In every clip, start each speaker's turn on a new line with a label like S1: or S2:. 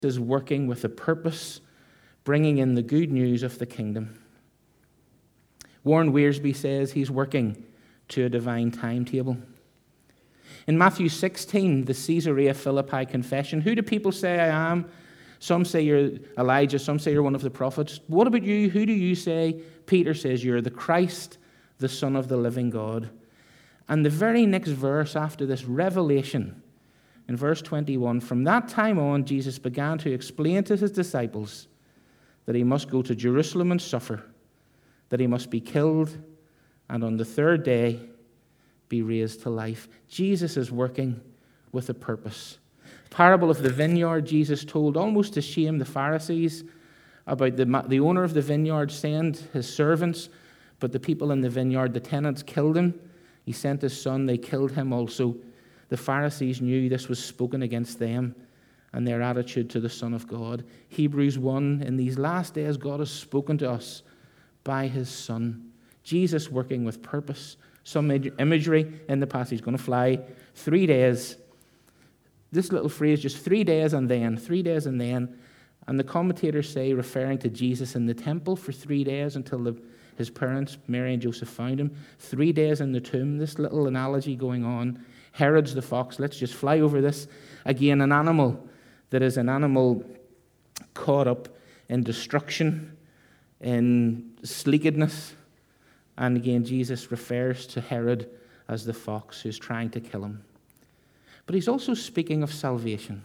S1: is working with a purpose, bringing in the good news of the kingdom. Warren Wiersbe says he's working to a divine timetable. In Matthew 16, the Caesarea Philippi confession, who do people say I am? Some say you're Elijah, some say you're one of the prophets. What about you? Who do you say? Peter says you're the Christ, the Son of the living God. And the very next verse after this, Revelation, in verse 21, from that time on, Jesus began to explain to his disciples that he must go to Jerusalem and suffer, that he must be killed, and on the third day be raised to life. Jesus is working with a purpose. The parable of the vineyard Jesus told almost to shame the Pharisees about the owner of the vineyard sent his servants, but the people in the vineyard, the tenants, killed him. He sent his son, they killed him also. The Pharisees knew this was spoken against them and their attitude to the Son of God. Hebrews 1, in these last days, God has spoken to us by his Son. Jesus working with purpose. Some imagery in the passage, going to fly 3 days. This little phrase, just 3 days and then, 3 days and then. And the commentators say, referring to Jesus in the temple for 3 days until his parents, Mary and Joseph, found him. 3 days in the tomb. This little analogy going on. Herod's the fox. Let's just fly over this. Again, an animal that is an animal caught up in destruction, in sleekedness. And again, Jesus refers to Herod as the fox who's trying to kill him. But he's also speaking of salvation.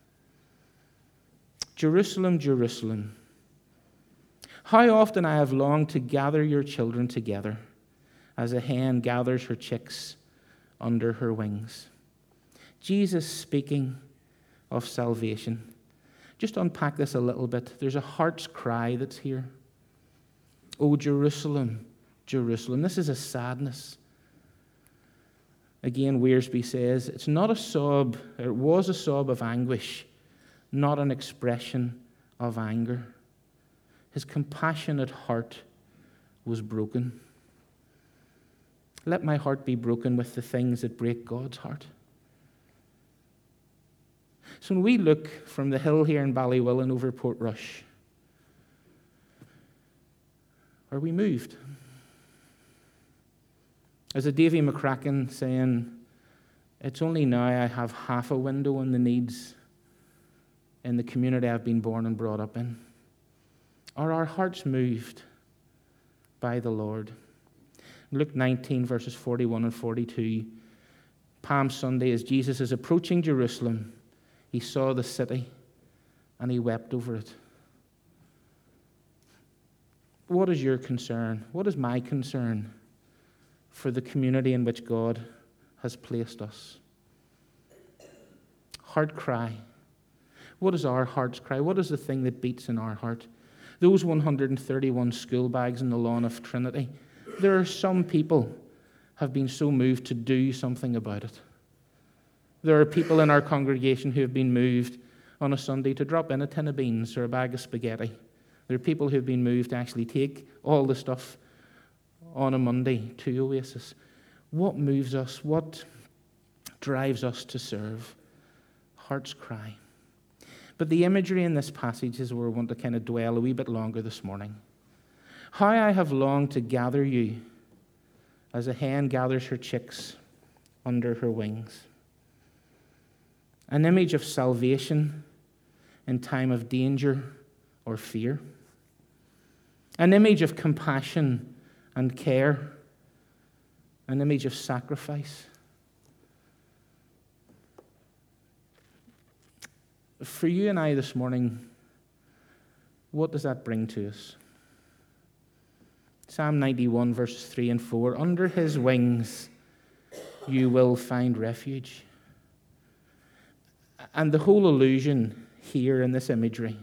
S1: Jerusalem, Jerusalem, how often I have longed to gather your children together as a hen gathers her chicks under her wings. Jesus speaking of salvation. Just unpack this a little bit. There's a heart's cry that's here. Oh, Jerusalem, Jerusalem. This is a sadness. Again, Wiersbe says, it's not a sob, it was a sob of anguish, not an expression of anger. His compassionate heart was broken. Let my heart be broken with the things that break God's heart. So when we look from the hill here in Ballywillan over Portrush, are we moved? As a Davy McCracken saying, it's only now I have half a window on the needs in the community I've been born and brought up in. Are our hearts moved by the Lord? Luke 19, verses 41 and 42. Palm Sunday, as Jesus is approaching Jerusalem, he saw the city and he wept over it. What is your concern? What is my concern for the community in which God has placed us? Heart cry. What is our heart's cry? What is the thing that beats in our heart? Those 131 school bags in the lawn of Trinity, there are some people have been so moved to do something about it. There are people in our congregation who have been moved on a Sunday to drop in a tin of beans or a bag of spaghetti. There are people who have been moved to actually take all the stuff on a Monday to Oasis. What moves us? What drives us to serve? Heart's cry. But the imagery in this passage is where we want to kind of dwell a wee bit longer this morning. How I have longed to gather you as a hen gathers her chicks under her wings. An image of salvation in time of danger or fear. An image of compassion and care. An image of sacrifice. For you and I this morning, what does that bring to us? Psalm 91, verses 3 and 4. Under his wings you will find refuge. And the whole allusion here in this imagery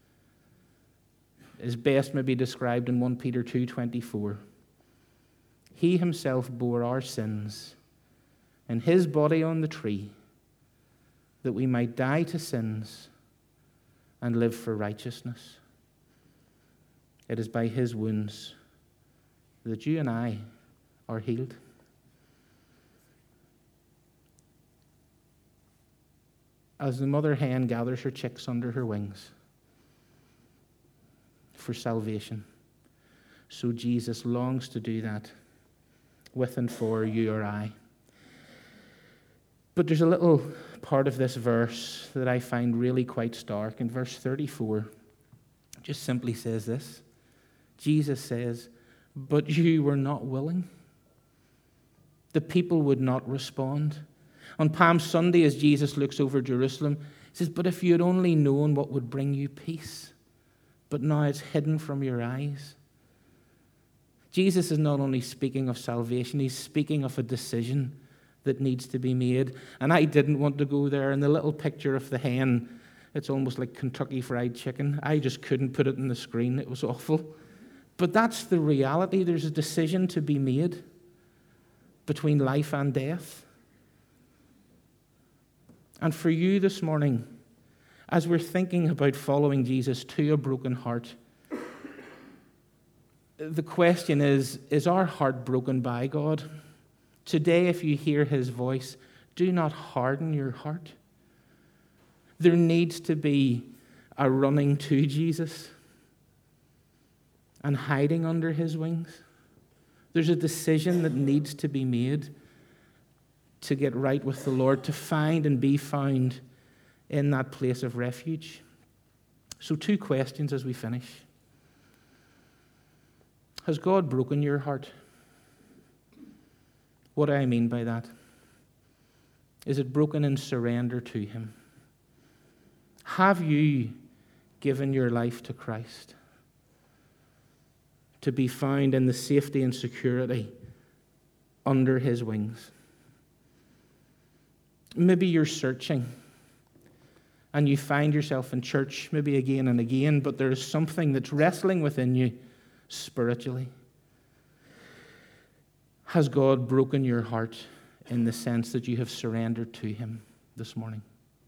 S1: is best maybe described in 1 Peter 2:24. He himself bore our sins in his body on the tree, that we might die to sins and live for righteousness. It is by his wounds that you and I are healed. as the mother hen gathers her chicks under her wings for salvation, so Jesus longs to do that with and for you or I. But there's a little part of this verse that I find really quite stark. In verse 34, it just simply says this. Jesus says, "But you were not willing." The people would not respond. On Palm Sunday, as Jesus looks over Jerusalem, he says, "But if you had only known what would bring you peace, but now it's hidden from your eyes." Jesus is not only speaking of salvation, he's speaking of a decision that needs to be made. And I didn't want to go there. In the little picture of the hen, it's almost like Kentucky Fried Chicken. I just couldn't put it on the screen. It was awful. But that's the reality. There's a decision to be made between life and death. And for you this morning, as we're thinking about following Jesus to a broken heart, the question is our heart broken by God? Today, if you hear his voice, do not harden your heart. There needs to be a running to Jesus and hiding under his wings. There's a decision that needs to be made to get right with the Lord, to find and be found in that place of refuge. So 2 questions as we finish. Has God broken your heart? What do I mean by that? Is it broken in surrender to him? Have you given your life to Christ to be found in the safety and security under his wings? Maybe you're searching and you find yourself in church maybe again and again, but there's something that's wrestling within you spiritually. Has God broken your heart in the sense that you have surrendered to him this morning?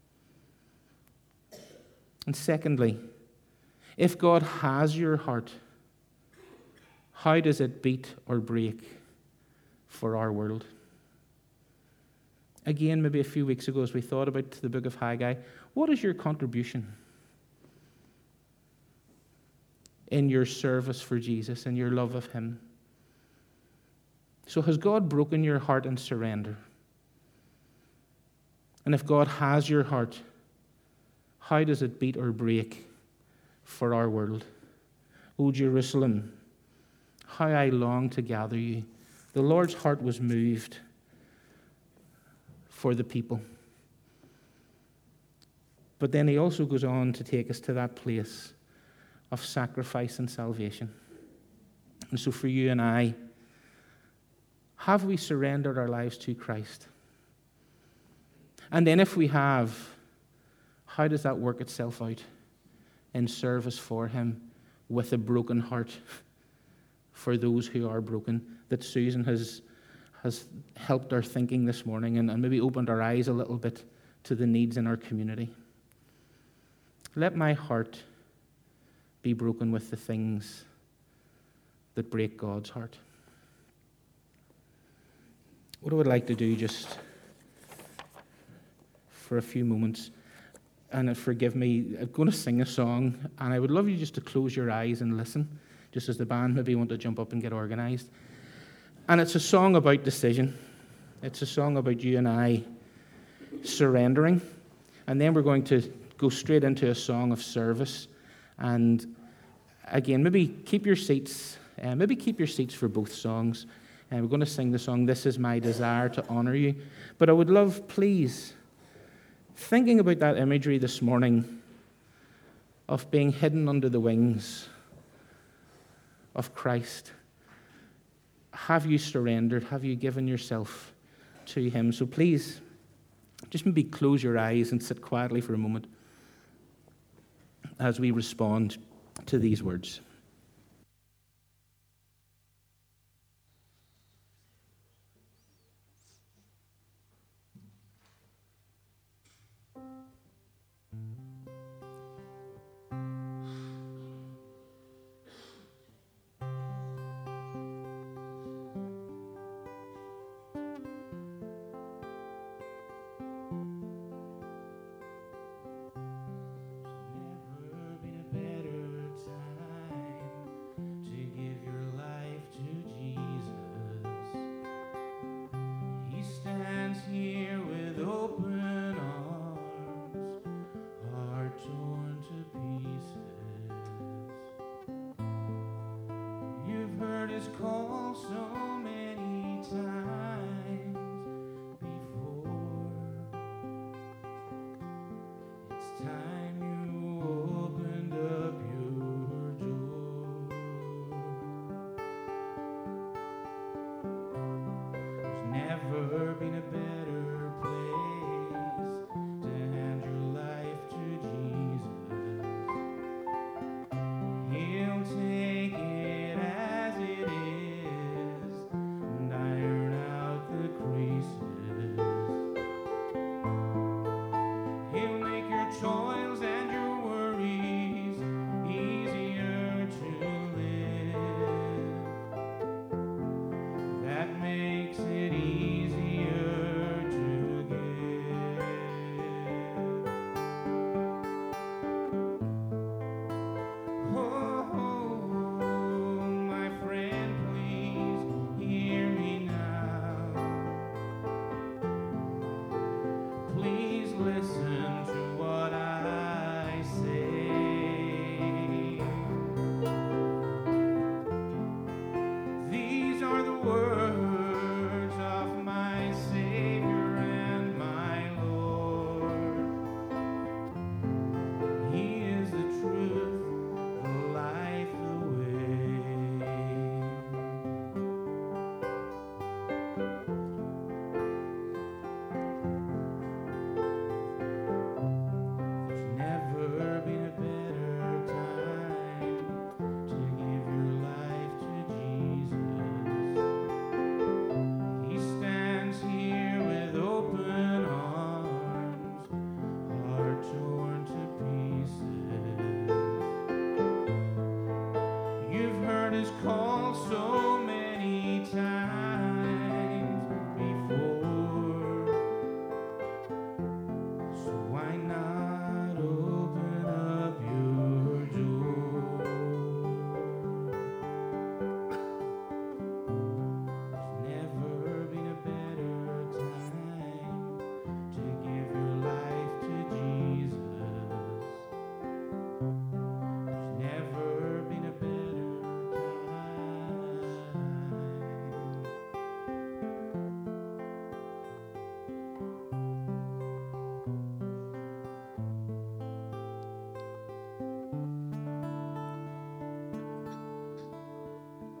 S1: And secondly, if God has your heart, how does it beat or break for our world? Again, maybe a few weeks ago as we thought about the book of Haggai, what is your contribution in your service for Jesus and your love of him? So has God broken your heart in surrender? And if God has your heart, how does it beat or break for our world? O Jerusalem, how I long to gather you. The Lord's heart was moved for the people. But then he also goes on to take us to that place of sacrifice and salvation. And so for you and I, have we surrendered our lives to Christ? And then if we have, how does that work itself out in service for him with a broken heart for those who are broken? That Susan has helped our thinking this morning and maybe opened our eyes a little bit to the needs in our community. Let my heart be broken with the things that break God's heart. What I would like to do just for a few moments, and forgive me, I'm going to sing a song, and I would love you just to close your eyes and listen, just as the band maybe want to jump up and get organized. And it's a song about decision. It's a song about you and I surrendering. And then we're going to go straight into a song of service. And again, maybe keep your seats. Keep your seats for both songs. And we're going to sing the song, "This Is My Desire to Honor You." But I would love, please, thinking about that imagery this morning of being hidden under the wings of Christ. Have you surrendered? Have you given yourself to him? So please, just maybe close your eyes and sit quietly for a moment as we respond to these words.
S2: song.